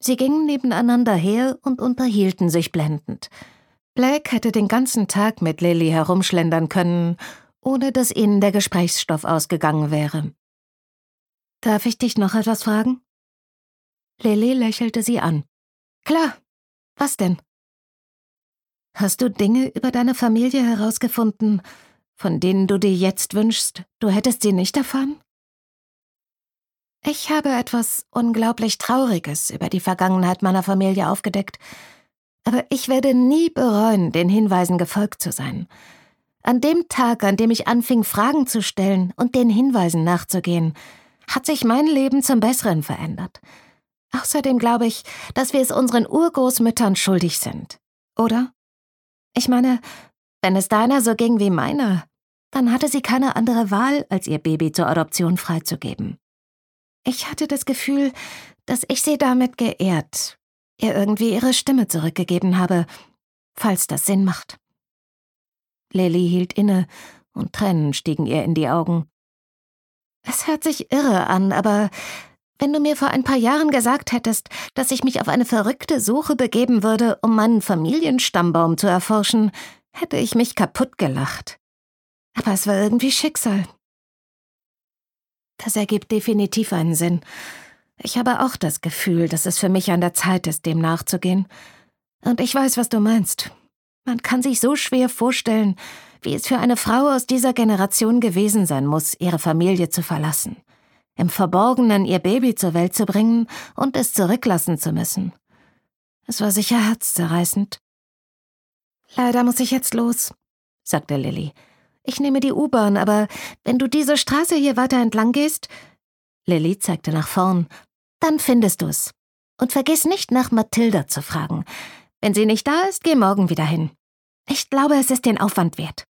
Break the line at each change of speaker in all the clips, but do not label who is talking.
Sie gingen nebeneinander her und unterhielten sich blendend. Blake hätte den ganzen Tag mit Lily herumschlendern können, ohne dass ihnen der Gesprächsstoff ausgegangen wäre. »Darf ich dich noch etwas fragen?« Lily lächelte sie an. »Klar. Was denn?« »Hast du Dinge über deine Familie herausgefunden, von denen du dir jetzt wünschst, du hättest sie nicht erfahren?« »Ich habe etwas unglaublich Trauriges über die Vergangenheit meiner Familie aufgedeckt, aber ich werde nie bereuen, den Hinweisen gefolgt zu sein. An dem Tag, an dem ich anfing, Fragen zu stellen und den Hinweisen nachzugehen, hat sich mein Leben zum Besseren verändert. Außerdem glaube ich, dass wir es unseren Urgroßmüttern schuldig sind, oder? Ich meine, wenn es deiner so ging wie meiner, dann hatte sie keine andere Wahl, als ihr Baby zur Adoption freizugeben. Ich hatte das Gefühl, dass ich sie damit geehrt, ihr irgendwie ihre Stimme zurückgegeben habe, falls das Sinn macht.« Lily hielt inne und Tränen stiegen ihr in die Augen. »Es hört sich irre an, aber wenn du mir vor ein paar Jahren gesagt hättest, dass ich mich auf eine verrückte Suche begeben würde, um meinen Familienstammbaum zu erforschen, hätte ich mich kaputt gelacht. Aber es war irgendwie Schicksal.« »Das ergibt definitiv einen Sinn. Ich habe auch das Gefühl, dass es für mich an der Zeit ist, dem nachzugehen. Und ich weiß, was du meinst. Man kann sich so schwer vorstellen, wie es für eine Frau aus dieser Generation gewesen sein muss, ihre Familie zu verlassen, im Verborgenen ihr Baby zur Welt zu bringen und es zurücklassen zu müssen. Es war sicher herzzerreißend.« »Leider muss ich jetzt los«, sagte Lily. »Ich nehme die U-Bahn, aber wenn du diese Straße hier weiter entlang gehst«, Lily zeigte nach vorn, »dann findest du's. Und vergiss nicht, nach Mathilda zu fragen. Wenn sie nicht da ist, geh morgen wieder hin. Ich glaube, es ist den Aufwand wert.«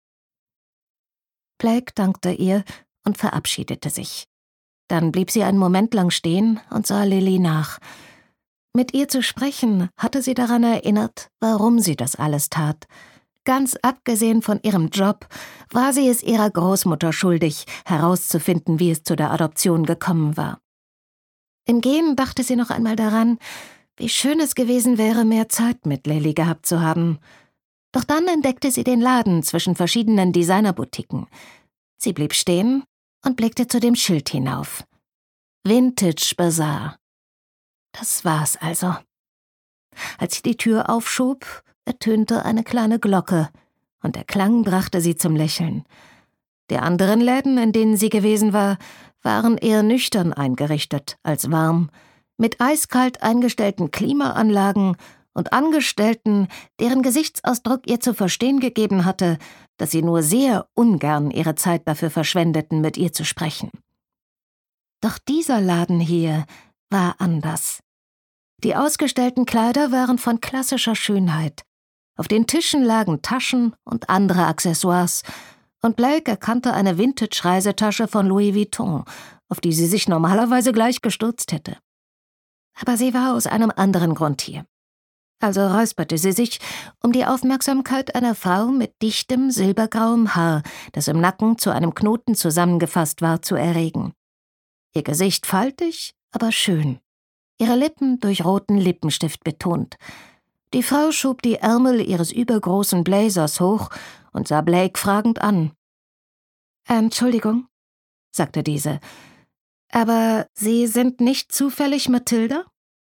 Blake dankte ihr und verabschiedete sich. Dann blieb sie einen Moment lang stehen und sah Lily nach. Mit ihr zu sprechen hatte sie daran erinnert, warum sie das alles tat. Ganz abgesehen von ihrem Job war sie es ihrer Großmutter schuldig, herauszufinden, wie es zu der Adoption gekommen war. Im Gehen dachte sie noch einmal daran, wie schön es gewesen wäre, mehr Zeit mit Lily gehabt zu haben. Doch dann entdeckte sie den Laden zwischen verschiedenen Designerboutiquen. Sie blieb stehen und blickte zu dem Schild hinauf. Vintage Bazaar. Das war's also. Als sie die Tür aufschob, ertönte eine kleine Glocke, und der Klang brachte sie zum Lächeln. Die anderen Läden, in denen sie gewesen war, waren eher nüchtern eingerichtet als warm, mit eiskalt eingestellten Klimaanlagen und Angestellten, deren Gesichtsausdruck ihr zu verstehen gegeben hatte, dass sie nur sehr ungern ihre Zeit dafür verschwendeten, mit ihr zu sprechen. Doch dieser Laden hier war anders. Die ausgestellten Kleider waren von klassischer Schönheit. Auf den Tischen lagen Taschen und andere Accessoires, und Blake erkannte eine Vintage-Reisetasche von Louis Vuitton, auf die sie sich normalerweise gleich gestürzt hätte. Aber sie war aus einem anderen Grund hier. Also räusperte sie sich, um die Aufmerksamkeit einer Frau mit dichtem, silbergrauem Haar, das im Nacken zu einem Knoten zusammengefasst war, zu erregen. Ihr Gesicht faltig, aber schön. Ihre Lippen durch roten Lippenstift betont. Die Frau schob die Ärmel ihres übergroßen Blazers hoch und sah Blake fragend an. »Entschuldigung«, sagte diese, »aber Sie sind nicht zufällig Mathilda?«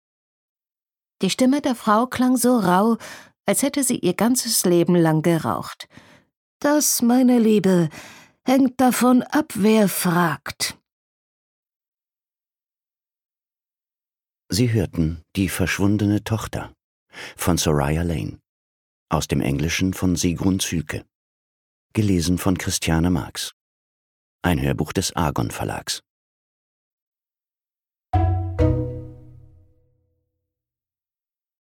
Die Stimme der Frau klang so rau, als hätte sie ihr ganzes Leben lang geraucht. »Das, meine Liebe, hängt davon ab, wer fragt.«
Sie hörten »Die verschwundene Tochter« von Soraya Lane, aus dem Englischen von Sigrun Zühlke, gelesen von Christiane Marx. Ein Hörbuch des Argon Verlags.